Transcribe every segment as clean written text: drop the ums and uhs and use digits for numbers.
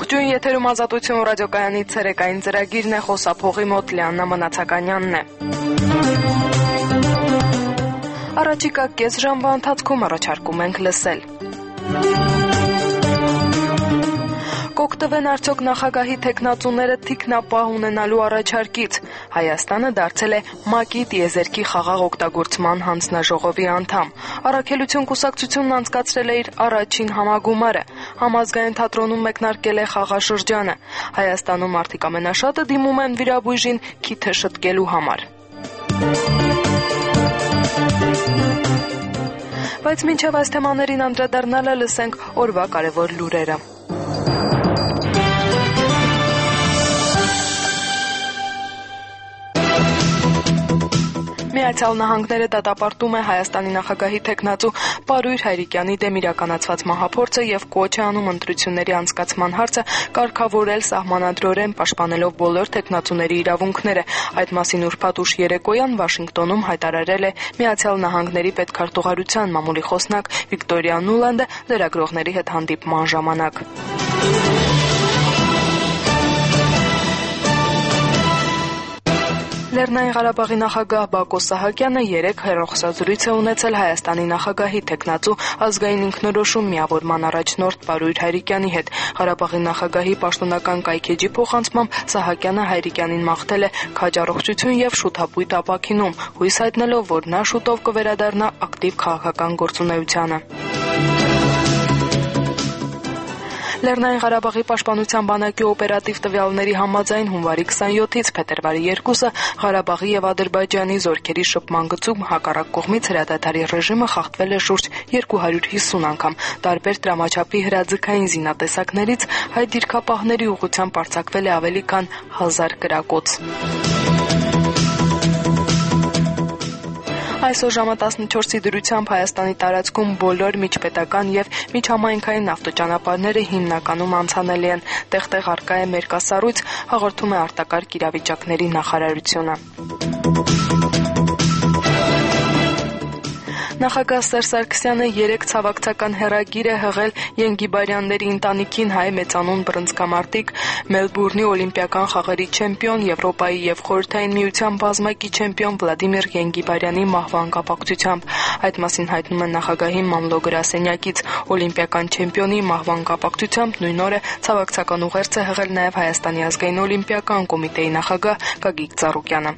Ողջույն, եթերում Ազատություն ռադիոկայանի ցերեկային ծրագիրն է, խոսափողի մոտ Լիաննա Մնացականյանն է։ Առաջիկա կես ժամվա ընթացքում առաջարկում ենք լսել. Կօգտվեն արդյոք նախագահի թեկնածուները թիկնապահ ունենալու առաջարկից։ Հայաստանը դարձել է ՄԱԿ-ի տիեզերքի խաղաղ օգտագործման հանձնաժողովի անդամ։ Առաքելություն կուսակցությունն անցկացրել է իր առաջին համագումարը։ Համազգային թատրոնում մեկնարկել է խաղաշրջանը։ Հայաստանում մարդիկ ամենաշատը դիմում են վիրաբույժին քիթը շտկելու համար։ Բայց մինչև այս թեմաներին անդրադառնալը լսենք օրվա կարևոր լուրերը։ Միացյալ Նահանգները դատապարտում է Հայաստանի նախագահի թեկնածու Պարույր Հայրիկյանի դեմ իրականացված մահափորձը եւ կոչ է անում ընտրությունների անցկացման հարցը կարգավորել սահմանադրորեն պաշտպանելով բոլոր թեկնածուների իրավունքները։ Այդ մասին ուրբաթ ուշ երեկոյան Վաշինգտոնում հայտարարել է Միացյալ Նահանգների պետքարտուղարության մամուլի խոսնակ Վիկտորիա Նուլանդը լրագրողների հետ հանդիպման ժամանակ։ Լեռնային Ղարաբաղի նախագահ Բակո Սահակյանը երեկ հեռախոսազրույց է ունեցել Հայաստանի նախագահի թեկնածու ազգային ինքնորոշում միավորման առաջնորդ Պարույր Հայրիկյանի հետ։ Ղարաբաղի նախագահի պաշտոնական կայքեջի փոխանցմամբ Սահակյանը Հայրիկյանին մաղթել է քաջ առողջություն եւ շուտապույտ ապաքինում, հույս հայտնելով, որ նա շուտով կվերադառնա ակտիվ քաղաքական գործունեությանը։ Լեռնային Ղարաբաղի պաշտպանության բանակի օպերատիվ տվյալների համաձայն հունվարի 27-ից փետրվարի 2-ը Ղարաբաղի եւ Ադրբեջանի զորքերի շփման գծում հակառակ կողմից հրադադարի ռեժիմը խախտվել է շուրջ 250 անգամ։ Տարբեր տրամաչափի հրաձգային զինատեսակներից հայ դիրքապահների ուղղությամբ արձակվել է ավելի քան 1000 կրակոց։ Այսօր ժամը 14-ի դրությամբ Հայաստանի տարածքում բոլոր միջպետական եւ միջհամայնքային ավտոճանապարհները հիմնականում անցանելի են։ Տեղ-տեղ առկա է մերկասառույց, հաղորդում է արտակարգ իրավիճակների նախարարությունը։ Նախագահ Սերժ Սարգսյանը երեկ ցավակցական հեռագիր է հղել Ենգիբարյանների ընտանիքին հայ մեծանուն բռնցքամարտիկ Մելբուրնի օլիմպիական խաղերի չեմպիոն, Եվրոպայի եւ Խորհրդային միության բազմակի չեմպիոն Վլադիմիր Ենգիբարյանի մահվան կապակցությամբ։ Այդ մասին հայտնում են նախագահի մամլո գրասենյակից։ Օլիմպիական չեմպիոնի մահվան կապակցությամբ նույն օրը ցավակցական ուղերձ է հղել նաեւ Հայաստանի ազգային օլիմպիական կոմիտեի նախագահ Գագիկ Ծառուկյանը։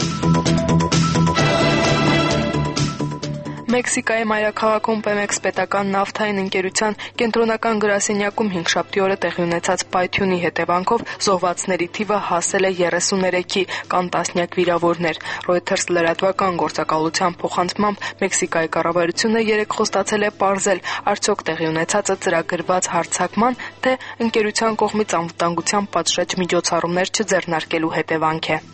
Մեքսիկայի մայրաքաղաքում Pemex պետական նավթային ընկերության կենտրոնական գրասենյակում հինգշաբթի օրը տեղի ունեցած պայթյունի հետևանքով զոհվածների թիվը հասել է 33-ի, կան տասնյակ վիրավորներ։ Reuters լրատվական գործակալության փոխանցմամբ Մեքսիկայի կառավարությունը երեկ խոստացել է պարզել, արդյոք տեղի ունեցածը ծրագրված հարձակման, թե ընկերության կողմից անվտանգության պատշաճ միջոցառումներ չձեռնարկելու հետևանք է։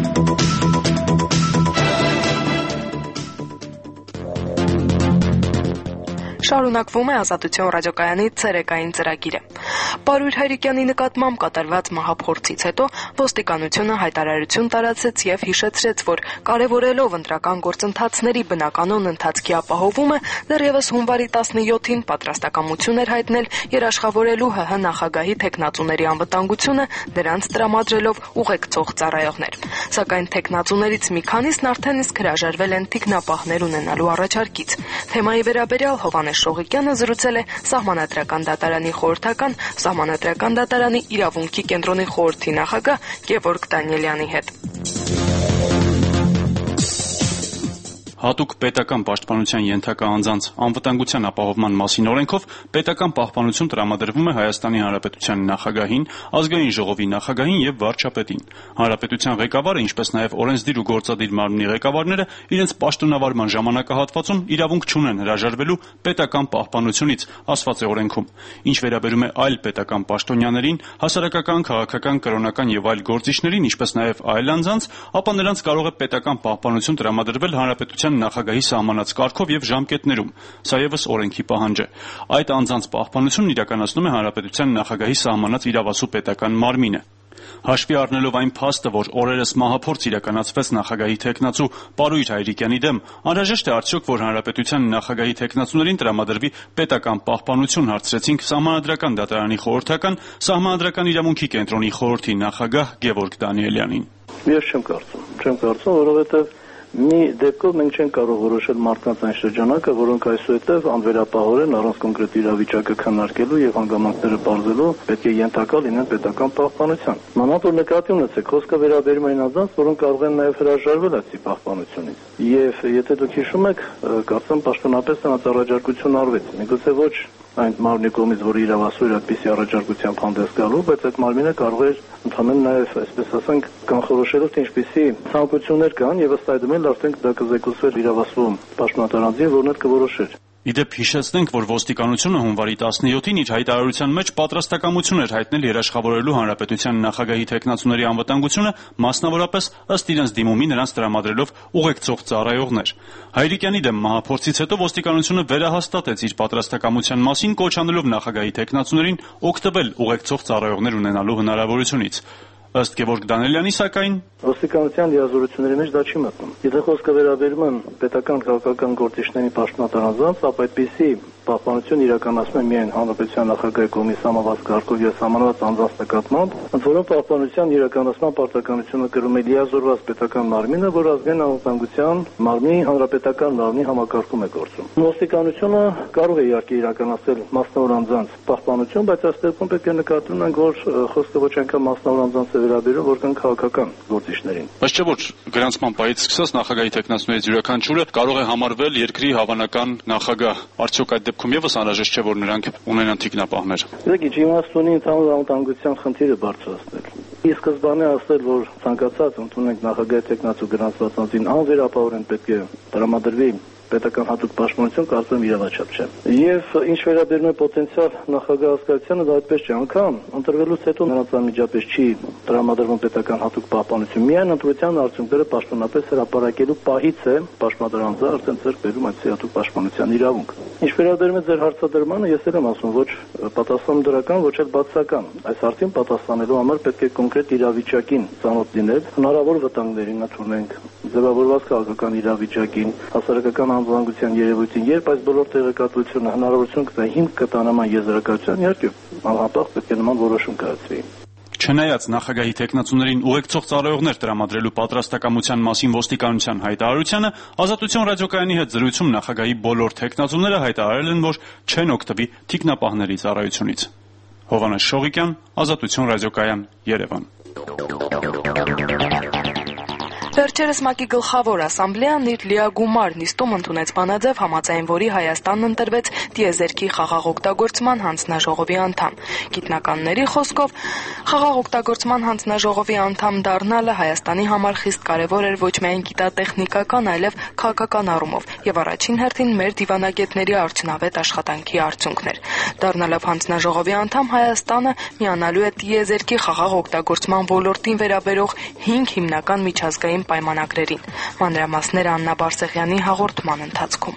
Շարունակվում է Ազատություն ռադիոկայանի ցերեկային ծրագիրը։ Պարույր Հայրիկյանի նկատմամբ կատարված մահափորձից հետո ոստիկանությունը հայտարարություն տարածեց եւ հիշեցրեց, որ կարևորելով ընտրական գործընթացների բնականոն ընթացքի ապահովումը, դեռևս հունվարի 17-ին պատրաստակամություն էր հայտնել երաշխավորելու ՀՀ նախագահի թեկնածուների անվտանգությունը, նրանց տրամադրելով ուղեկցող ծառայողներ։ Սակայն թեկնածուներից մի քանիսն արդեն իսկ հրաժարվել են թիկնապահներ ունենալու առաջարկից։ Թեմայի վերաբերյալ Հովհաննես Շողիկյանը զրուցել է Սահմանադրական դատարանի խորհրդական, Սահմանադրական դատարանի իրավունքի կենտրոնի խորհրդի նախագահ Գևորգ Դանիելյանի հետ։ Հատուկ պետական պաշտպանության ենթակա անձանց անվտանգության ապահովման մասին օրենքով պետական պահպանություն տրամադրվում է Հայաստանի Հանրապետության նախագահին, ազգային ժողովի նախագահին եւ վարչապետին։ Հանրապետության ղեկավարը, ինչպես նաեւ օրենսդիր ու գործադիր մարմնի ղեկավարները իրենց պաշտոնավարման ժամանակահատվածում իրավունք չունեն հրաժարվելու պետական պահպանությունից, ասված է օրենքում։ Ինչ վերաբերում է այլ պետական պաշտոնյաներին, հասարակական, քաղաքական, կրոնական եւ այլ գործիչներին, ինչպես նաեւ այլ անձանց, ապա նրանց կարող է պետական պահպանություն տրամադրվել Հանրապետության նախագահի սահմանած կարգով եւ ժամկետներում։ Սա եւս օրենքի պահանջ է։ Այդ անձանց պահպանությունն իրականացնում է Հանրապետության նախագահի սահմանած իրավասու պետական մարմինը։ Հաշվի առնելով այն փաստը, որ օրերս մահափորձ իրականացվեց նախագահի թեկնածու Պարույր Հայրիկյանի դեմ, անհրաժեշտ է արդյոք, որ հանրապետության նախագահի թեկնածուներին տրամադրվի պետական պահպանություն, հարցրեցինք Սահմանադրական դատարանի խորհրդական, Սահմանադրական իրավունքի կենտրոնի խորհրդի նախագահ Գևորգ Դանիելյանին։ Ես չեմ կարծում, որովհետև մի դեպքով մենք չենք կարող որոշել մարդկանց այն շրջանակը, որոնք այսուհետև անվերապահորեն առանց կոնկրետ իրավիճակը քննարկելու եւ հանգամանքները բարձելու պետք է ենթակա լինեն պետական պահպանության։ Մանավանդ որ նկատի ունեցեք, խոսքը վերաբերում է նրանց, որոնք կարող են նաեւ հրաժարվել այդ պահպանությունից։ Եվ եթե դուք հիշում եք, կարծեմ պաշտոնապես նրանց առաջարկություն արվեց։ Միգուցե ոչ այն մարմնի կողմից, որ իրավասու էր այդպիսի առաջարկությամբ հանդես գալու, բայց այդ մարմինը կարող էր ընդհանրապես նաև, այսպես ասենք, կանխորոշելով թե ինչպիսի ցանկություններ կան եւ ըստ այդմ էլ արդեն դա կզեկուցվեր իրավասու պաշտոնատարանձին, որն էլ կորոշեր։ Իդեպ հիշեցնենք, որ ոստիկանությունը հունվարի 17-ին իր հայտարարության մեջ պատրաստակամություն էր հայտնել երաշխավորելու հանրապետության նախագահի թեկնածուների անվտանգությունը, մասնավորապես ըստ իրենց դիմումի նրանց տրամադրելով ուղեկցող ծառայողներ։ Հայրիկյանի դեմ մահափորձից հետո ոստիկանությունը վերահաստատեց իր պատրաստակամության մասին, կոչ անելով նախագահի թեկնածուներին օգտվել ուղեկցող ծառայողներ ունենալու հնարավորությունից։ Ըստ Գևորգ Դանիելյանի, սակայն ոստիկանության լիազորությունների մեջ դա չի մտնում։ Եթե խոսքը վերաբերում է պետական քաղաքական գործիչների պաշտոնատարանձանց, ապա այդպիսի պահպանություն իրականացնում է միայն հանրապետության նախագահի կողմից սահմանված կարգով եւ սահմանված անձանց նկատմամբ, ընդ որում պահպանության իրականացման պարտականությունը կրում է լիազորված պետական մարմինը, որ ազգային անվտանգության մարմնի հանրապետական մարմնի համակարգում է գործում։ Ոստիկանությունը կարող է իհարկե իրականացնել մասնավոր անձանց պահպանություն, բայց այս դեպքում պետք է նկատի ունենք, որ խոսքը ոչ այնքան մասնավոր անձանց է վերաբերում, որքան քաղաքական գործիչներին։ Բայց չէ՞ որ գրանցման պահից սկսած նախագահի թեկնածուներից յուրաքանչյուրը կարող է համարվել երկրի հավանական նախագահ։ Արդյոք այդ դեպքում եւս անհրաժեշտ չէ, որ նրանք ունենան թիկնապահներ։ Եկեք իմաստ ունի ընդհանուր անվտանգության խնդիրը բարձրացնել։ Ի սկզբանե ասել, որ ցանկացած ընդունենք նախագահի թեկնածու գրանցված անձին անվերապահորեն պետք է տրամադրվի պետական հատուկ պաշտպանություն, կարծում եմ իրավաչափ չէ։ Եվ ինչ վերաբերում է պոտենցիալ նախագահ հասկացությանը, դա այդպես չէ, անգամ ընտրվելուց հետո նրանց անմիջապես չի տրամադրվում պետական հատուկ պահպանություն։ Միայն ընտրության արդյունքները պաշտոնապես հրապարակելու պահից է պաշտպանարանձը արդեն ձեռք բերում այդ հատուկ պաշտպանության իրավունք։ Ինչ վերաբերում է ձեր հարցադրմանը, ես էլ եմ ասում, ոչ պատասխանատվական, ոչ էլ բացասական։ Այս հարցին պատասխանելու համար պետք է կոնկրետ իրավիճակին ծանոթ լինել, հնարավոր վտանգներին ընդունենք, ձևավորված քաղաքական իրավիճակին, հասարակական անվտանգության երևույթին, երբ այս բոլոր տեղեկատվությունը հնարավորություն կտա հիմք կտա նման եզրակացության, իհարկե անհապաղ պետք է նման որոշում կայացվի։ Չնայած նախագահի թեկնածուներին ուղեկցող ծառայողներ տրամադրելու պատրաստակամության մասին ոստիկանության հայտարարությանը, Ազատություն ռադիոկայանի հետ զրույցում նախագահի բոլոր թեկնածուները հայտարարել են, որ չեն օգտվի թիկնապահների ծառայությունից։ Հովհաննես Շողիկյան, Ազատություն ռադիոկայան, Երևան։ Վերջերս ՄԱԿ-ի գլխավոր ասամբլեան իր լիագումար նիստում ընդունեց բանաձև, համաձայն որի Հայաստանն ընտրվեց տիեզերքի խաղաղ օգտագործման հանձնաժողովի անդամ։ Գիտնականների խոսքով խաղաղ օգտագործման հանձնաժողովի անդամ դառնալը Հայաստանի համար խիստ կարևոր էր ոչ միայն գիտատեխնիկական, այլև քաղաքական առումով եւ առաջին հերթին մեր դիվանագետների արդյունավետ աշխատանքի արդյունքն էր։ Դառնալով հանձնաժողովի անդամ, Հայաստանը միանալու է տիեզերքի խաղաղ օգտագործման ոլորտին վերաբերող 5 հիմնական միջազգային պայմանագրերին։ Մանրամասները Աննա Բարսեղյանի հաղորդման ընթացքում։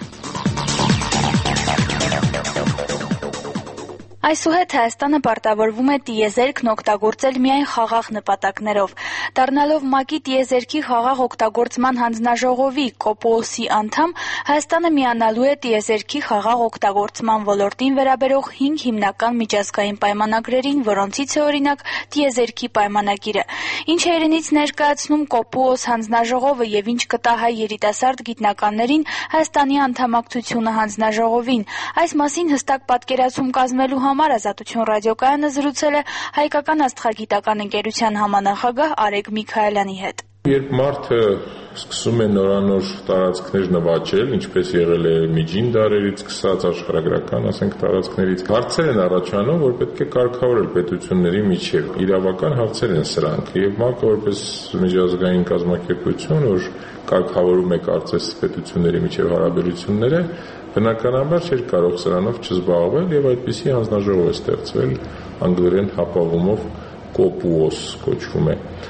Այսուհետ Հայաստանը պարտավորվում է տիեզերքն օգտագործել միայն խաղաղ նպատակներով։ Դառնալով ՄԱԿ-ի տիեզերքի խաղաղ օգտագործման հանձնաժողովի (COPOS)-ի անդամ, Հայաստանը միանալու է տիեզերքի խաղաղ օգտագործման ոլորտին վերաբերող 5 հիմնական միջազգային պայմանագրերին, որոնցից է օրինակ տիեզերքի պայմանագիրը։ Ինչ է իրենից ներկայացնում COPOS հանձնաժողովը եւ ինչ կտա հայ երիտասարդ գիտնականներին Հայաստանի անդամակցությունը հանձնաժողովին։ Այս մասին հստակ պատկերացում կազմելու համար Ազատություն ռադիոկայանը զրուցել է Հայկական աստղագիտական ընկերության համանախագահ Արեգ Միքայելյանի հետ։ Երբ մարդը սկսում է նորանոր տարածքներ նվաճել, ինչպես եղել է միջին դարերից սկսած աշխարհագրական, ասենք, տարածքներից, հարցեր են առաջանում, որ պետք է կարգավորել պետությունների միջև։ Իրավական հարցեր են սրանք, եւ ՄԱԿ-ը որպես միջազգային կազմակերպություն, որ կարգավորում է կարծես պետությունների միջև հարաբերությունները, բնականաբար չէր կարող սրանով չզբաղվել եւ այդպիսի հանձնաժողով է ստեղծվել անգլերեն հապավումով COPOS կոչվում է։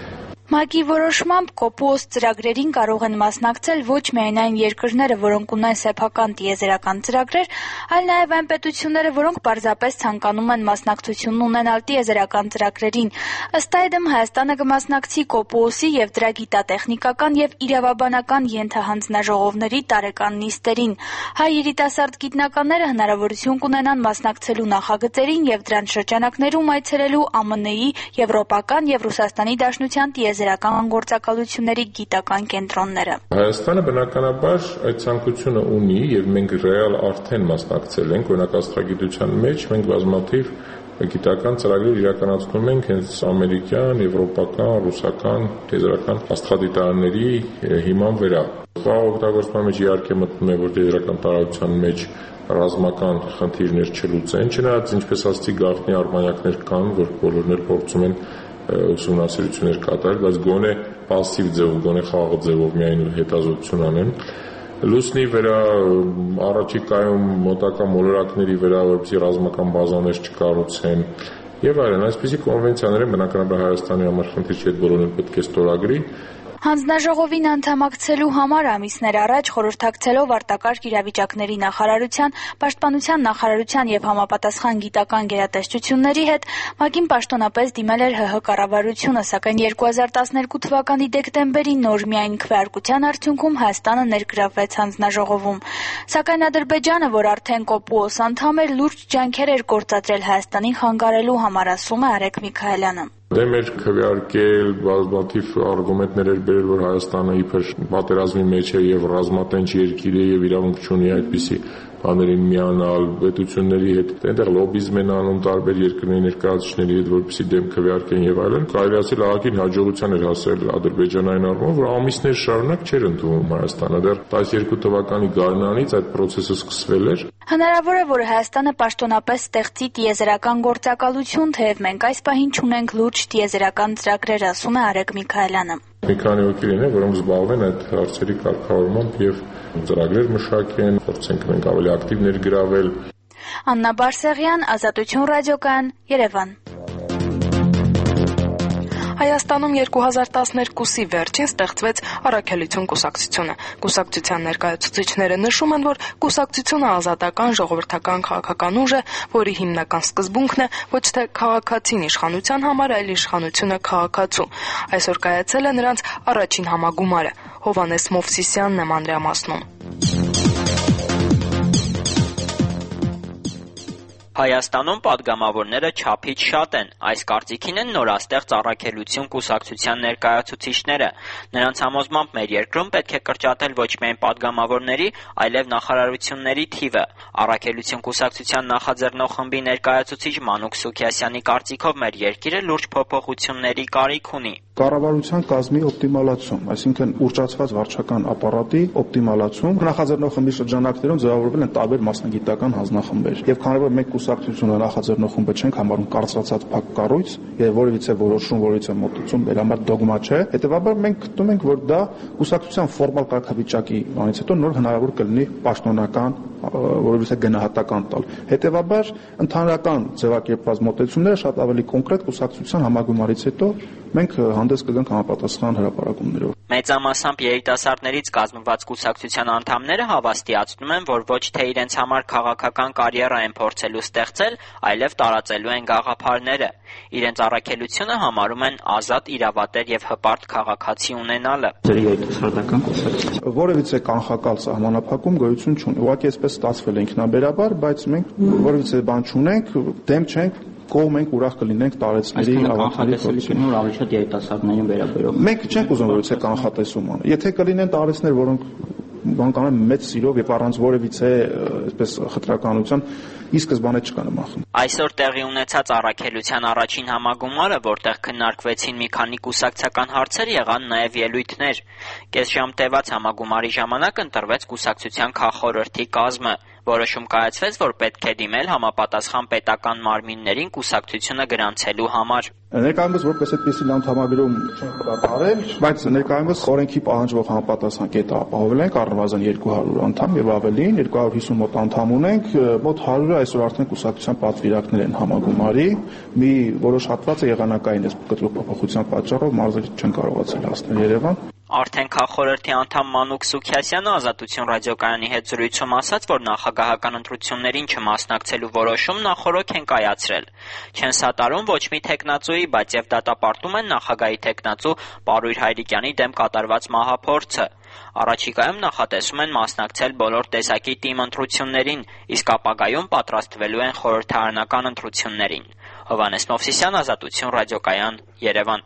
ՄԱԿ-ի որոշմամբ կոպուոս ծրագրերին կարող են մասնակցել ոչ միայն այն երկրները, որոնք ունեն սեփական տիեզերական ծրագրեր, այլ նաև այն պետությունները, որոնք պարզապես ցանկանում են մասնակցություն ունենալ տիեզերական ծրագրերին։ Ըստ այդմ Հայաստանը կմասնակցի կոպուոսի եւ դրա գիտատեխնիկական եւ իրավաբանական ենթահանձնաժողովների տարեկան նիստերին։ Հայ երիտասարդ գիտնականները հնարավորություն կունենան մասնակցելու նախագծերին եւ դրանց շրջանակներում այցելելու ԱՄՆ-ի, Եվրոպական եւ Ռուսաստանի Դաշնության տիեզերական գործակալությունների գիտական կենտրոնները։ Հայաստանը բնականաբար այդ ցանկությունը ունի եւ մենք ռեալ արդեն մասնակցել ենք օրինակ աստղագիտության մեջ մենք բազմաթիվ գիտական ծրագրեր իրականացնում ենք հենց ամերիկյան, եվրոպական, ռուսական տիեզերական աստղադիտարանների հիման վրա։ Խաղ օգտագործման մեջ իհարկե մտնում է որ տիեզերական տարածության մեջ ռազմական խնդիրներ չլուծեն, չնայած ինչպես ասացի գաղտնի արմանյակներ կան, որ բոլորն էլ փորձում են ուսումնասիրություններ կատարել, բայց գոնե пассив ձևով, գոնե խաղաղ ձևով միայն հետազոտություն անեն։ Լուսնի վրա առաջիկայում մոտակա մոլորակների վրա որպեսզի ռազմական բազաներ չկառուցեն եւ այլն, այսպիսի կոնվենցիաներ են բնականաբար Հայաստանի համար խնդիր չի, այդ բոլորն պետք է ստորագրի։ Հանձնաժողովին անդամակցելու համար ամիսներ առաջ խորհրդակցելով արտակարգ իրավիճակների նախարարության, պաշտպանության նախարարության եւ համապատասխան գիտական գերատեսչությունների հետ ՄԱԿ-ին պաշտոնապես դիմել էր ՀՀ կառավարությունը, սակայն 2012 թվականի դեկտեմբերին նոր միայն քվեարկության արդյունքում Հայաստանը ներգրավվեց հանձնաժողովում։ Սակայն Ադրբեջանը, որ արդեն կոպուոս անդամ էր, լուրջ ջանքեր էր գործադրել Հայաստանին խանգարելու համար, ասում է Արեգ Միքայելյանը։ Դե մեր քվեարկել բազմաթիվ արգումենտներ էր բերել, որ Հայաստանը իբր պատերազմի մեջ է եւ ռազմատենչ երկիր է եւ իրավունք չունի այդպիսի բաներին միանալ, պետությունների հետ, այնտեղ լոբիզմ են անում տարբեր երկրների ներկայացուցիչների հետ, որպեսզի դեմ քվեարկեն եւ այլն։ Կարելի ասել ահագին հաջողության էր հասել Ադրբեջանային առումով, որ ամիսներ շարունակ չէր ընդունում Հայաստանը։ Դեռ 12 թվականի գարնանից այդ process-ը սկսվել էր։ Հնարավոր է, որ Հայաստանը պաշտոնապես ստեղծի տիեզերական գործակալություն, թեև մենք այս պահին չունենք լուրջ տիեզերական ծրագրեր, ասում է Արեգ Միքայելյանը։ Մի քանի հոգիներ են, որոնք զբաղվում են այդ հարցերի կարգավորմամբ եւ ծրագրեր մշակեն, փորձենք մենք ավելի ակտիվ ներգրավել։ Աննա Բարսեղյան, Ազատություն ռադիոկայան, Երևան։ Հայաստանում 2012-ի վերջին ստեղծվեց Առաքելություն կուսակցությունը։ Կուսակցության ներկայացուցիչները նշում են, որ կուսակցությունը ազատական ժողովրդական քաղաքական ուժ է, որի հիմնական սկզբունքն է ոչ թե քաղաքացին իշխանության համար, այլ իշխանությունը քաղաքացու։ Այսօր կայացել է նրանց առաջին համագումարը։ Հովհաննես Մովսիսյանն է մանրամասնում։ Հայաստանում падգամավորները չափից շատ են, այս կարծիքին են նորաստեղծ Առաքելություն կուսակցության ներկայացուցիչները։ Նրանց համոզմամբ մեր երկրում պետք է կրճատել ոչ միայն падգամավորների, այլև նախարարությունների թիվը։ Առաքելություն կուսակցության նախաձեռնող խմբի ներկայացուցիչ Մանուկ Սուքիասյանի կարծիքով մեր երկիրը լուրջ փոփոխությունների կարիք ունի։ Կառավարության կազմի օպտիմալացում, այսինքն ուռճացված վարչական ապարատի օպտիմալացում, նախաձեռնող խմբի շրջանակներում ձևավորվել են տարբեր մասնագիտական հանձնախմբեր։ Եվ քանի որ մենք կուսակցությունը նախաձեռնող խումբը չենք համարում կարծրացած փակ կառույց եւ որևիցե որոշում, որևիցե մոտեցում մեր համար դոգմա չէ, հետեւաբար մենք գտնում ենք, որ դա կուսակցության ֆորմալ կարգավիճակի բանից հետո նոր հնարավոր կլինի պաշտոնական որևիցե գնահատական տալ։ Հետևաբար ընդհանրական ձևակերպված մոտեցումները շատ ավելի կոնկրետ կուսակցության համագումարից հետո մենք հանդես կգանք համապատասխան հրապարակումներով։ Մեծամասամբ երիտասարդներից կազմված կուսակցության անդամները հավաստիացնում են, որ ոչ թե իրենց համար քաղաքական կարիերա են փորձելու ստեղծել, այլև տարածելու են գաղափարները։ Իրենց առաքելությունը համարում են ազատ, իրավատեր եւ հպարտ քաղաքացի ունենալը։ Երիտասարդական կուսակցություն որևիցե կանխակալ սահմանափակում գոյություն չունի։ Ուղղակի այսպես ստացվել է ինքնաբերաբար, բայց մենք որևիցե բան չունենք, դեմ չենք, կողմ ենք, ուրախ կլինենք տարեցների կանխատեսելիությունը որ ավելի շատ երիտասարդներին վերաբերող։ Մենք չենք ուզում որևիցե կանխատեսում անել։ Եթե կլինեն տարեցներ, որոնք բանկանան մեծ սիրով եւ առանց որևիցե այսպես խտրականության ի սկզբանե չկան մախում։ Այսօր տեղի ունեցած Առաքելության առաջին համագումարը, որտեղ քննարկվեցին մի քանի կուսակցական հարցեր, եղան նաև ելույթներ։ Կես ժամ տևած համագումարի ժամանակ ընտրվեց կուսակցության քաղխորհրդի կազմը։ Որոշում կայացվեց, որ պետք է դիմել համապատասխան պետական մարմիններին կուսակցությունը գրանցելու համար։ Ներկայումս որպես այդպիսի անդամագրում չենք կատարել, բայց ներկայումս օրենքի պահանջվող համապատասխան կետը ապահովել ենք առնվազն 200 անդամ եւ ավելին, 250 մոտ անդամ ունենք, մոտ 100-ը այսօր արդեն կուսակցության պատվիրակներ են համագումարի, մի որոշ հատվածը եղանակային է կտրուկ փոփոխության պատճառով մարզերը չեն կարողացել հասնել Երևան։ Արդեն քաղաքխորհրդի անդամ Մանուկ Սուքիասյանը Ազատություն ռադիոկայանի հետ զրույցում ասաց, որ նախագահական ընտրություններին չմասնակցելու որոշում նախօրոք են կայացրել։ Չեն սատարում ոչ մի թեկնածուի, բայց եւ դատապարտում են նախագահի թեկնածու Պարույր Հայրիկյանի դեմ կատարված մահափորձը։ Առաջիկայում նախատեսում են մասնակցել բոլոր տեսակի թիմ ընտրություններին, իսկ ապագայում պատրաստվելու են խորհրդարանական ընտրություններին։ Հովհաննես Մովսիսյան, Ազատություն ռադիոկայան, Երևան։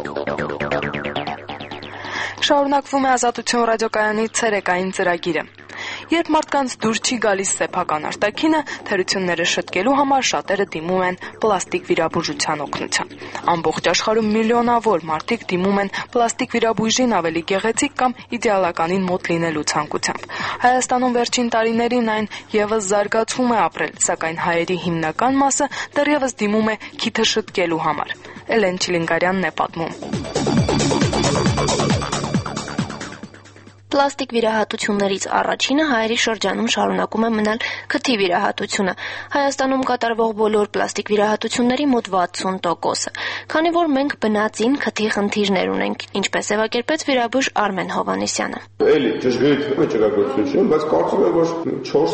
Շարունակվում է Ազատություն ռադիոկայանի ցերեկային ծրագիրը։ Երբ մարդկանց դուր չի գալիս սեփական արտաքինը, թերությունները շտկելու համար շատերը դիմում են պլաստիկ վիրաբուժության օգնության։ Ամբողջ աշխարհում միլիոնավոր մարդիկ դիմում են պլաստիկ վիրաբույժին ավելի գեղեցիկ կամ իդեալականին մոտ լինելու ցանկությամբ։ Հայաստանում վերջին տարիներին այն եւս զարգացում է ապրել, սակայն հայերի հիմնական մասը դեռևս դիմում է քիթը շտկելու համար։ Էլեն Չիլինգարյանն է պատմում։ Պլաստիկ վիրահատություններից առաջինը հայերի շրջանում շարունակում է մնալ քթի վիրահատությունը։ Հայաստանում կատարվող բոլոր պլաստիկ վիրահատությունների մոտ 60%-ը։ Քանի որ մենք բնածին քթի խնդիրներ ունենք, ինչպես ձևակերպեց վիրաբույժ Արմեն Հովհաննիսյանը։ Էլի ճշգրիտ վիճակագրություն, բայց կարծում եմ, որ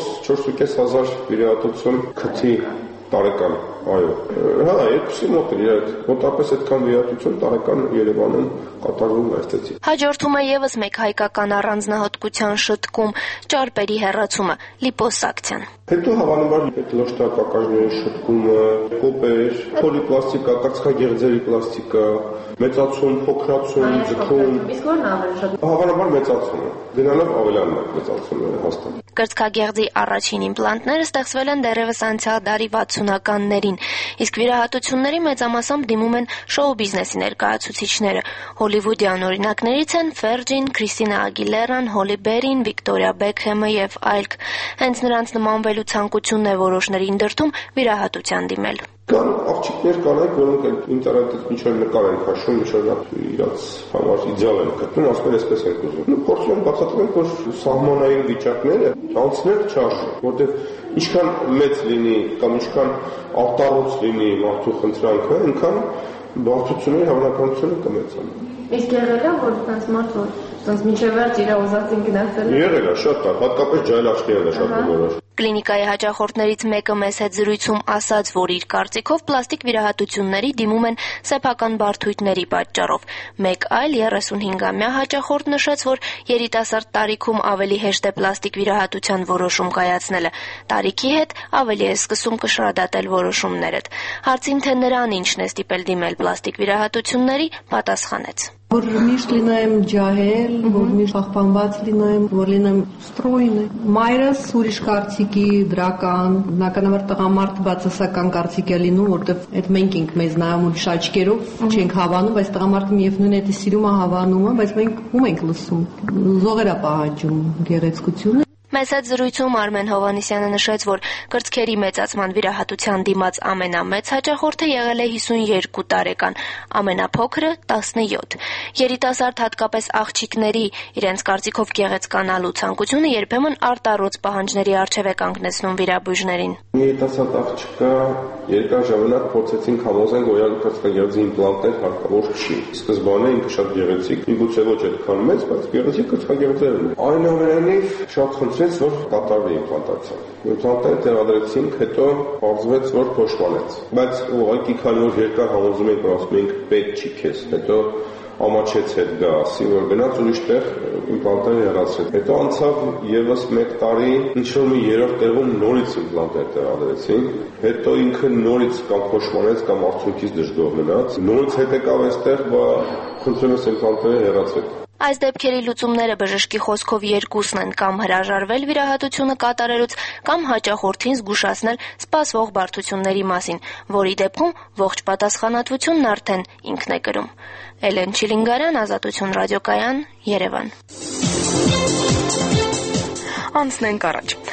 4-4.500 վիրահատություն քթի տարեկան, այո։ Հա, երկուսի մոտ է, մոտապես այդքան վիրահատություն տարեկան Երևանում կատարվում է այստեղի։ Հաջորդում է եւս մեկ հայկական առանձնահատկության շտկում՝ ճարպերի հեռացումը, լիպոսակցիան։ Հետո հավանաբար լոշտակակարների շտկումը, կոպեր, պոլիպլաստիկա, կացքագեղձերի պլաստիկա, մեծացում, փոքրացում, ձգում։ Իսկ որն է ավելի շատ։ Հավանաբար մեծացումը։ Գնալով ավելանում է մեծացումը հաստատ։ Կրծքագեղձի առաջին իմպլանտները ստեղծվել են դեռևս անցյալ դարի 60-ականներին, իսկ վիրահատությունների մեծամասամբ դիմում են շոու բիզնեսի ներկայացուցիչները։ Հոլիվուդյան օրինակներից են Ֆերջին, Քրիստինա Ագիլերան, Հոլի Բերին, Վիկտորիա Բեքհեմը եւ այլք։ Հենց նրանց նմանվելու ցանկությունն է որոշներին դրդում վիրահատության դիմել։ Կան աղջիկներ կանայք, որոնք ինտերնետից ինչ-որ նկար են քաշում, ինչ-որ իրաց համար իդեալ են գտնում, ասում են այսպես են ուզում։ Փորձում են բացատրել, որ սահմանային վիճակները անցնել չարժի, որտեղ ինչքան մեծ լինի կամ ինչքան արտառոց լինի մարդու խնդրանքը, այնքան բարդությունների հավանականությունը կմեծանա։ Իսկ եղել է, որ այնպես մարդ որ այնպես մինչև վերջ իր ուզածին գնացել է։ Եղել է, շատ լավ, հատկապես ջայլաշկերն է շատ բնորոշ։ Կլինիկայի հաճախորդներից մեկը մեզ հետ զրույցում ասաց, որ իր կարծիքով պլաստիկ վիրահատությունների դիմում են սեփական բարդույթների պատճառով։ Մեկ այլ 35-ամյա հաճախորդ նշեց, որ երիտասարդ տարիքում ավելի հեշտ է պլաստիկ վիրահատության որոշում կայացնելը։ Տարիքի հետ ավելի է սկսում կշռադատել որոշումներդ։ Հարցին, թե նրան ինչն է ստիպել դիմել պլաստիկ վիրահատությունների, պատասխանեց. Որ միշտ լինեմ ջահել, որ միշտ պահպանված լինեմ, որ լինեմ ստրոյնը։ Մայրս ուրիշ կարծիքի դրական, բնականաբար տղամարդ բացասական կարծիք է լինում, որտեղ այդ մենք ենք մեզ նայում ուրիշ աչքերով չենք հավանում, բայց տղամարդը միևնույն է սիրում է հավանում, բայց մենք ում ենք լսում։ Զողերա պահանջում գեղեցկությունը։ Մեզ հետ զրույցում Արմեն Հովհաննիսյանը նշեց, որ կրծքերի մեծացման վիրահատության դիմաց ամենամեծ հաճախորդը եղել է 52 տարեկան, ամենափոքրը 17։ Երիտասարդ հատկապես աղջիկների իրենց կարծիքով գեղեցկանալու ցանկությունը երբեմն արտառոց պահանջների առջև է կանգնեցնում վիրաբույժներին։ Երիտասարդ աղջիկա երկար ժամանակ փորձեցինք համոզել, որ իրան կրծքագեղձի իմպլանտներ հարկավոր չի։ Սկզբանե ինքը շատ գեղեցիկ, միգուցե ոչ այդքան մեծ, բայց գեղեցիկ կրծքագեղձեր ունի։ Այնուամենայնիվ շատ խնդրեց, որ կատարվի իմպլանտացիան։ Իմպլանտները տեղադրեցինք, հետո պարզվեց, որ փոշմանեց։ Բայց ուղղակի քանի որ երկար համոզում ենք, որ ասում ենք պետք չի քեզ, հետո ամաչեց հետ գա, ասի որ գնաց ուրիշտեղ իմպլանտները հեռացրեց։ Հետո անցավ եւս 1 տարի, ինչ-որ մի 3-րդ տեղում նորից իմպլանտներ տեղադրեցին, հետո ինքը նորից կամ փոշմանեց կամ արդյունքից դժգոհ մնաց, նորից հետ եկավ այստեղ, խնդրում ես իմպլանտները հեռացրեք։ Այս դեպքերի լուծումները բժշկի խոսքով երկուսն են՝ կամ հրաժարվել վիրահատությունը կատարելուց, կամ հաճախորդին զգուշացնել սպասվող բարդությունների մասին, որի դեպքում ողջ պատասխանատվությունն արդեն ինքն է կրում։ Էլեն Չիլինգարյան, Ազատություն ռադիոկայան, Երևան։ Անցնենք առաջ։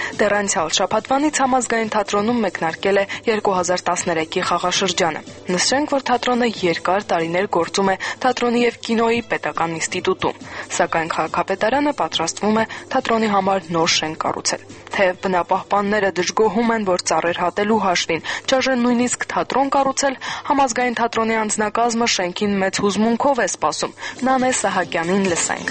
Դեռ անցյալ շաբաթվանից համազգային թատրոնում մեկնարկել է 2013-ի խաղաշրջանը։ Նշենք, որ թատրոնը երկար տարիներ գործում է թատրոնի եւ կինոյի պետական ինստիտուտում, սակայն քաղաքապետարանը պատրաստվում է թատրոնի համար նոր շենք կառուցել։ Թեև բնապահպանները դժգոհում են, որ ծառեր հատելու հաշվին չարժե նույնիսկ թատրոն կառուցել, համազգային թատրոնի անձնակազմը շենքին մեծ հուզմունքով է սպասում։ Նանե Սահակյանին լսենք։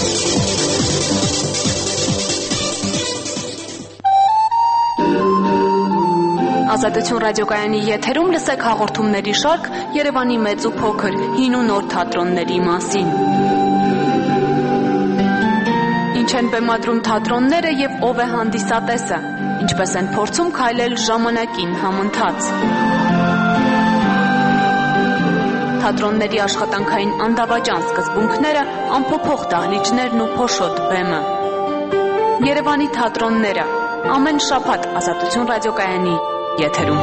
Ազատություն ռադիոկայանի եթերում լսեք հաղորդումների շարք Երևանի մեծ ու փոքր, հին ու նոր թատրոնների մասին։ Ինչ են բեմադրում թատրոնները եւ ով է հանդիսատեսը, ինչպես են փորձում քայլել ժամանակին համընթաց։ Թատրոնների աշխատանքային անդավաճան սկզբունքները, անփոփոխ դահլիճներն ու փոշոտ բեմը։ Երևանի թատրոնները ամեն շաբաթ Ազատություն ռադիոկայանի եթերում։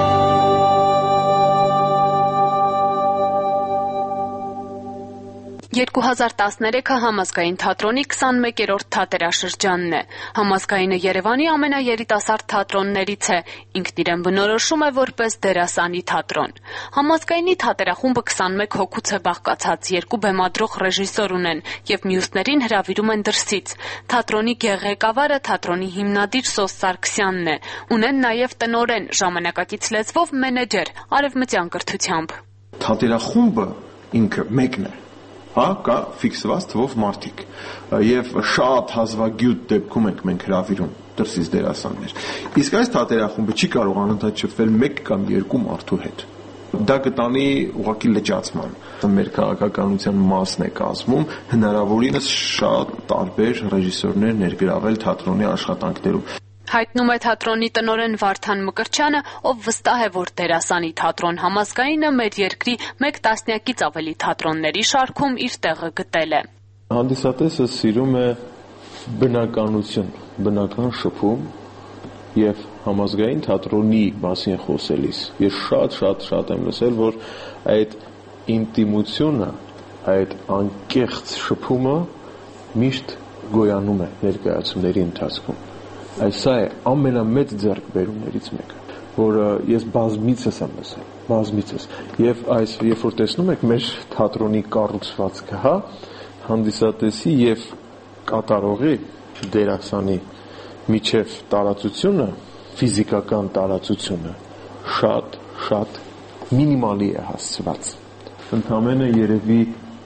2013-ը համազգային թատրոնի 21-րդ թատերաշրջանն է։ Համազգայինը Երևանի ամենաերիտասարդ թատրոններից է, ինքն իրեն բնորոշում է որպես դերասանի թատրոն։ Համազգայինի թատերախումբը 21 հոգուց է բաղկացած, 2 բեմադրող ռեժիսոր ունեն եւ մյուսներին հրավիրում են դրսից։ Թատրոնի ղեկավարը թատրոնի հիմնադիր Սոս Սարգսյանն է։ Ունեն նաեւ տնօրեն, ժամանակակից լեզվով մենեջեր, արևմտյան կրթությամբ։ Թատերախումբը ինքը մեկն է։ Կա ֆիքսված թվով մարդիկ եւ շատ հազվագյուտ դեպքում ենք մենք հրավիրում դրսից դերասաններ։ Իսկ այս թատերախումբը չի կարող անընդհատ շփվել 1 կամ 2 մարդու հետ։ Դա կտանի ուղղակի լճացման։ Մեր քաղաքականության մասն է կազմում հնարավորինս շատ տարբեր ռեժիսորներ ներգրավել թատրոնի աշխատանքներում։ Հայտնում է թատրոնի տնօրեն Վարդան Մկրտչյանը, ով վստահ է, որ դերասանի թատրոն համազգայինը մեր երկրի 1 տասնյակից ավելի թատրոնների շարքում իր տեղը գտել է։ Հանդիսատեսը սիրում է բնականություն, բնական շփում եւ համազգային թատրոնի մասին խոսելիս ես շատ եմ լսել, որ այդ ինտիմությունը, այդ անկեղծ շփումը միշտ գոյանում է ներկայացումների ընթացքում։ Սա է ամենամեծ ձեռքբերումներից մեկը, որը ես բազմիցս եմ լսել, բազմիցս։ Եվ երբ որ տեսնում եք մեր թատրոնի կառուցվածքը, հանդիսատեսի եւ կատարողի դերասանի միջև տարածությունը, ֆիզիկական տարածությունը շատ մինիմալի է հասցված։ Ընդամենը երևի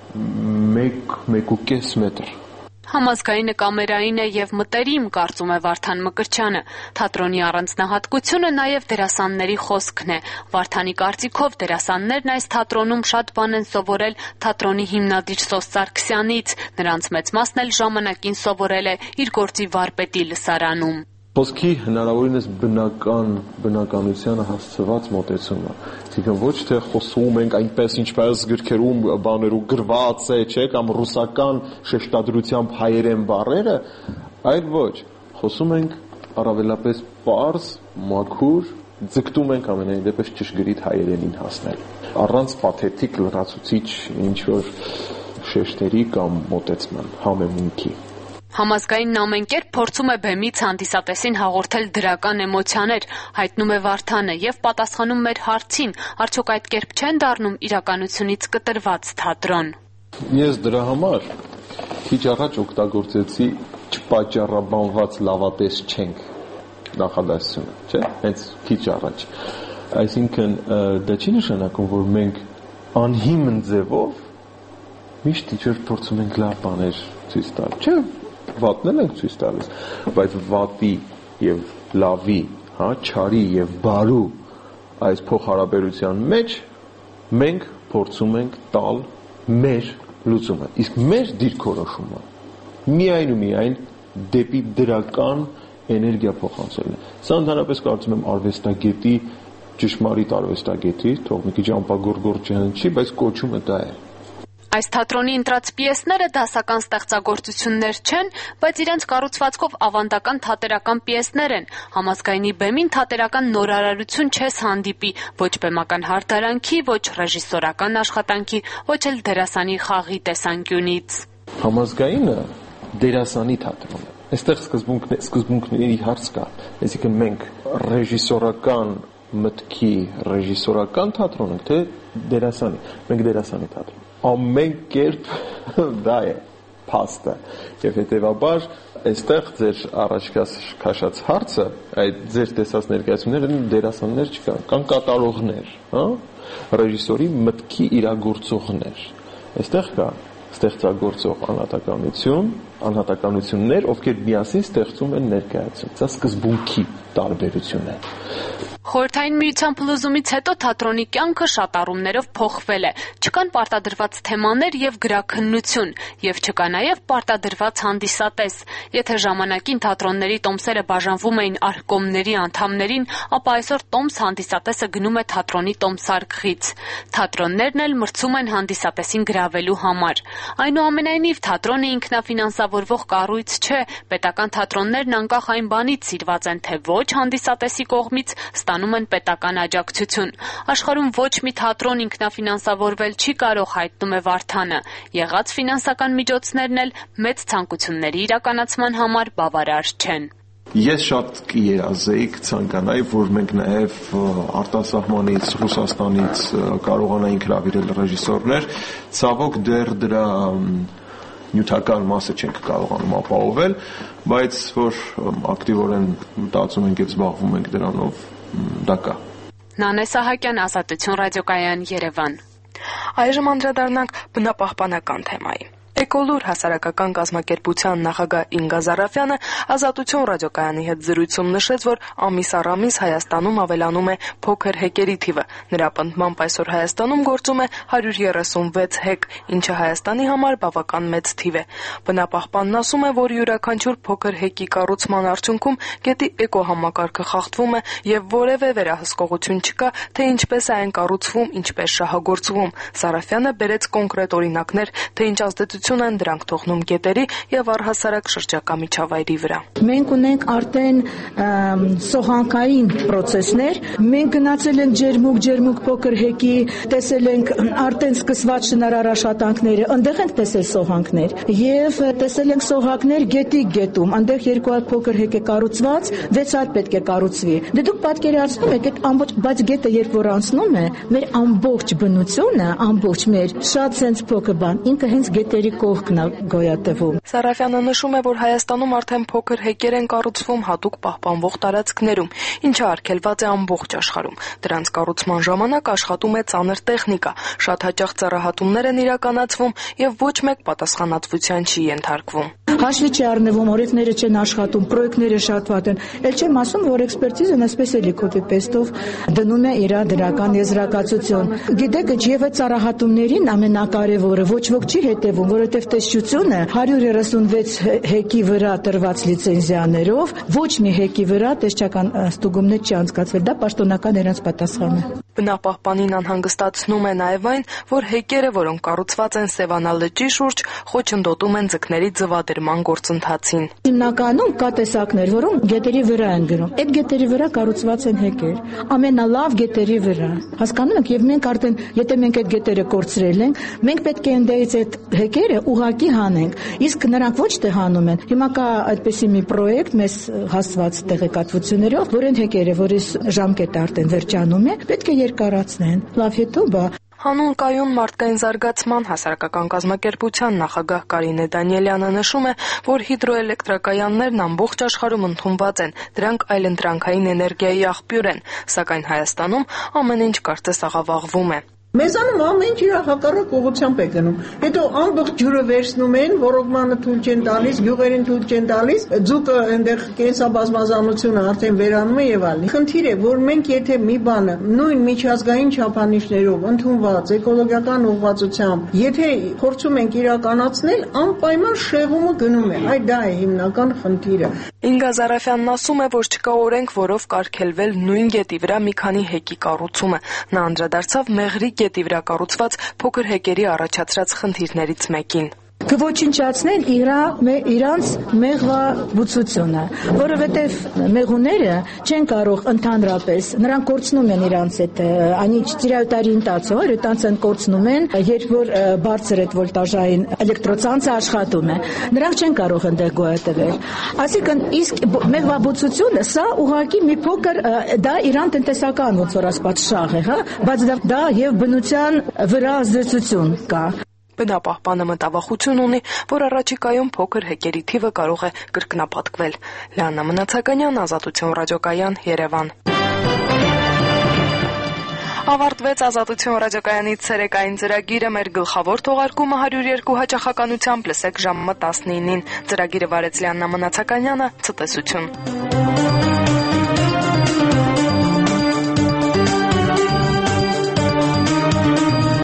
1.5 մետր։ Համազգայինը կամերային է եւ մտերիմ, կարծում է Վարդան Մկրտչյանը։ Թատրոնի առանձնահատկությունը նաեւ դերասանների խոսքն է։ Վարդանի կարծիքով դերասաններն այս թատրոնում շատ բան են սովորել թատրոնի հիմնադիր Սոս Սարգսյանից, նրանց մեծ մասն էլ ժամանակին սովորել է իր գործի վարպետի լսարանում։ Խոսքի հնարավորինս բնականությանը հասցված մոտեցումը։ Այսինքն ոչ թե խոսում ենք այնպես ինչպես գրքերում բաներու գրված է, չէ, կամ ռուսական շեշտադրությամբ հայերեն բառերը, այլ ոչ, խոսում ենք առավելապես պարզ, մաքուր, ձգտում ենք ամենայն դեպս ճշգրիտ հայերենին հասնել։ Առանց պաթետիկ լրացուցիչ ինչ-որ շեշտերի կամ մոտեցման, համեմունքի։ Համազգայինն ամեն կերպ փորձում է բեմից հանդիսատեսին հաղորդել դրական էմոցիաներ, հայտնում է Վարդանը եւ պատասխանում մեր հարցին, արդյոք այդ կերպ չեն դառնում իրականությունից կտրված թատրոն։ Ես դրա համար քիչ առաջ օգտագործեցի չպատճառաբանված լավատես չենք նախադասությունը, չէ՞, հենց քիչ առաջ։ Այսինքն դա չի նշանակում, որ մենք անհիմն ձևով միշտ իջեր փորձում ենք լավ բաներ ցույց տալ, չէ՞։ Վատն ենք ցույց տալիս, բայց վատի եւ լավի, չարի եւ բարու այս փոխհարաբերության մեջ մենք փորձում ենք տալ մեր լուծումը, իսկ մեր դիրքորոշումը միայն ու միայն դեպի դրական էներգիա փոխանցելն է։ Սա ընդհանրապես կարծում եմ արվեստագետի, ճշմարիտ արվեստագետի, թող մի քիչ ամպագորգոր չհնչի, բայց կոչումը դա է։ Այս թատրոնի ընտրած պիեսները դասական ստեղծագործություններ չեն, բայց իրենց կառուցվածքով ավանդական թատերական պիեսներ են։ Համազգայինի բեմին թատերական նորարարություն չես հանդիպի, ոչ բեմական հարդարանքի, ոչ ռեժիսորական աշխատանքի, ոչ էլ դերասանի խաղի տեսանկյունից։ Համազգայինը դերասանի թատրոն է։ Այստեղ սկզբունքների հարց կա, այսինքն մենք ռեժիսորական մտքի ռեժիսորական թատրոն ենք, թե դերասանի։ Մենք դերասանի թատրոն։ Ամեն կերպ դա է փաստը։ Եվ հետևաբար այստեղ ձեր առաջ քաշած հարցը, այդ ձեր տեսած ներկայացումները դերասաններ չկան, կան կատարողներ, հա? Ռեժիսորի մտքի իրագործողներ։ Այստեղ կա ստեղծագործող անհատականություններ, ովքեր միասին ստեղծում են ներկայացում։ Դա սկզբունքի տարբերություն է։ Խորհրդային միության փլուզումից հետո թատրոնի կյանքը շատ առումներով փոխվել է։ Չկան պարտադրված թեմաներ եւ գրաքննություն, եւ չկա նաեւ պարտադրված հանդիսատես։ Եթե ժամանակին թատրոնների տոմսերը բաժանվում էին արկոմների անդամներին, ապա այսօր տոմս հանդիսատեսը գնում է թատրոնի տոմսարկղից։ Թատրոններն էլ մրցում են հանդիսատեսին գրավելու համար։ Այնուամենայնիվ թատրոնը ինքնաֆինանսավորվող կառույց չէ, պետական թատրոններն անկախ այն բանից սիրված են թե ոչ հանդիսատեսի կողմից ստանում են պետական աջակցություն։ Աշխարհում ոչ մի թատրոն ինքնաֆինանսավորվել չի կարող, հայտնում է Վարդանը։ Եղած ֆինանսական միջոցներն էլ մեծ ցանկությունների իրականացման համար բավարար չեն։ Ես շատ կերազեի, կցանկանայի, որ մենք նաև արտասահմանից, Ռուսաստանից կարողանայինք հրավիրել ռեժիսորներ, ցավոք դեռ դրա նյութական մասը չենք կարողանում ապահովել, բայց որ ակտիվորեն մտածում ենք եւ զբաղվում ենք դրանով, դա կա։ Նանե Սահակյան, Ազատություն ռադիոկայան, Երևան։ Այժմ անդրադառնանք բնապահպանական թեմայի։ Էկոլուր հասարակական կազմակերպության նախագահ Ինգա Զարաֆյանը Ազատություն ռադիոկայանի հետ զրույցում նշեց, որ ամիս առ ամիս Հայաստանում ավելանում է փոքր հեկերի թիվը։ Նրա պնդմամբ այսօր Հայաստանում գործում է 136 հեկ, ինչը Հայաստանի համար բավական մեծ թիվ է։ Բնապահպանն ասում է, որ յուրաքանչյուր փոքր հեկի կառուցման արդյունքում գետի էկոհամակարգը խախտվում է եւ որևէ վերահսկողություն չկա, թե ինչպես է այն կառուցվում, ինչպես շահագործվում։ Զարաֆյանը բերեց կոնկրետ օրինակներ, թե ինչ ազդեցություն են դրանք թողնում գետերի եւ առհասարակ շրջակա միջավայրի վրա։ Մենք ունենք արդեն սոխանքային process-ներ, մենք գնացել ենք ջերմուկ փոքր հեկի, տեսել ենք արդեն սկսված շինարար աշխատանքները, այնտեղ ենք տեսել սոխանքներ եւ տեսել ենք սոխանքներ գետում, այնտեղ 2 հատ փոքր հեկ է կառուցված, 6 հատ պետք է կառուցվի։ Դե դուք պատկերացնում եք այդ ամբողջ, բայց գետը երբ որ անցնում է, մեր ամբողջ բնությունը, ամբողջ մեր շատ sense փոքր բան, ինքը հենց գետերի կողքն է գոյատևում։ Սարաֆյանը նշում է, որ Հայաստանում արդեն փոքր հեկեր են կառուցվում հատուկ պահպանվող տարածքներում, ինչը արգելված է ամբողջ աշխարհում։ Դրանց կառուցման ժամանակ աշխատում է ծանր տեխնիկա, շատ հաճախ ծառահատումներ են իրականացվում եւ ոչ մեկ պատասխանատվության չի ենթարկվում։ Հաշվի չի առնվում, օրենքները չեն աշխատում, պրոյեկտները շատ վատ են։ Էլ չեմ ասում, որ էքսպերտիզան այսպես էլի copy-paste-ով դնում է իր դրական եզրակացություն։ Գիտեք, եւ այդ ծառահատումներին ամենակարևորը ոչ ոք չի հետևում, որովհետեւ տեսչությունը 136 հեկի վրա տրված լիցենզիաներով ոչ մի հեկի վրա տեսչական ստուգումներ չի անցկացվել, դա պաշտոնական իրենց պատասխան է։ Բնապահպանին անհանգստացնում է նաև այն, որ հեկերը, որոնք կառուցված են Սևանա լճի շուրջ, խոչընդոտում են ձկների ձվադրման գործընթացին։ Հիմնականում կա տեսակներ, որոնք գետերի վրա են գրում։ Այդ գետերի վրա կառուցված են հեկեր, ամենալավ գետերի վրա։ Հասկանում եք, եւ մենք արդեն, եթե մենք այդ գետերը կորցրել ենք, մենք պետք է ընդդեից այդ հեկերը ուղակի հանենք։ Իսկ նրանք ոչ թե հանում են։ Հիմա կա այդպիսի մի պրոյեկտ մեզ հասված տեղեկատվություններով, որ այն հեկերը, որի ժամկետը արդեն վերջանում է, պետք է երկարացնեն։ Լավ հետո բա Հանուն կայուն մարդկային զարգացման հասարակական կազմակերպության նախագահ Կարինե Դանիելյանը նշում է, որ հիդրոէլեկտրակայաններն ամբողջ աշխարհում ընդունված են, դրանք այլընտրանքային էներգիայի աղբյուր են, սակայն Հայաստանում ամեն ինչ կարծես աղավաղվում է։ Մեզանում ամեն ինչ իր հակառակ ուղղությամբ է գնում։ Հետո ամբողջ ջուրը վերցնում են, ռոռոգմանը թույլ չեն տալիս, գյուղերին թույլ չեն տալիս, ձուկը այնտեղ կենսաբազմազանությունը արդեն վերանում է եւ այլն։ Խնդիրը է, որ մենք եթե մի բանը նույն միջազգային չափանիշներով ընդունված էկոլոգիական ուղղվածությամբ, եթե փորձում ենք իրականացնել, անպայման շեղումը գնում է։ Այդ դա է հիմնական խնդիրը։ Ինգա Զարաֆյանն ասում է, որ չկա օրենք, որով կարգելվել նույն գետի վրա մի քանի հեկի կառուցումը։ Նա անդրադարձավ Մեղրի գետի վրա կառուցված փոքր հեկերի առաջացրած խնդիրներից մեկին։ կոչնչացնել իրանց մեղվաբուծությունը, որովհետև մեղուները չեն կարող ընդհանրապես, նրանք կորցնում են իրանց այդ они 4 տարի ընթացքում իրանց են կորցնում են, երբ որ բարձր այդ վոլտաժային էլեկտրոցանցը աշխատում է, նրանք չեն կարող այնտեղ գոյատևել։ Այսինքն իսկ մեղվաբուծությունը սա ուղղակի մի փոքր դա իրան տնտեսական ոնց որ ասած շահ է, հա, բայց դա եւ բնության վրա ազդեցություն կա։ Բնապահպանը մտավախություն ունի, որ առաջիկայում փոքր հեկերի թիվը կարող է կրկնապատկվել։ Լիաննա Մնացականյան, Ազատություն ռադիոկայան, Երևան։ Ավարտվեց Ազատություն ռադիոկայանի ցերեկային ծրագիրը, մեր գլխավոր թողարկումը 102 հաճախականությամբ լսեք ժամը 19-ին։ Ծրագիրը վարեց Լիաննա Մնացականյանը, ցտեսություն։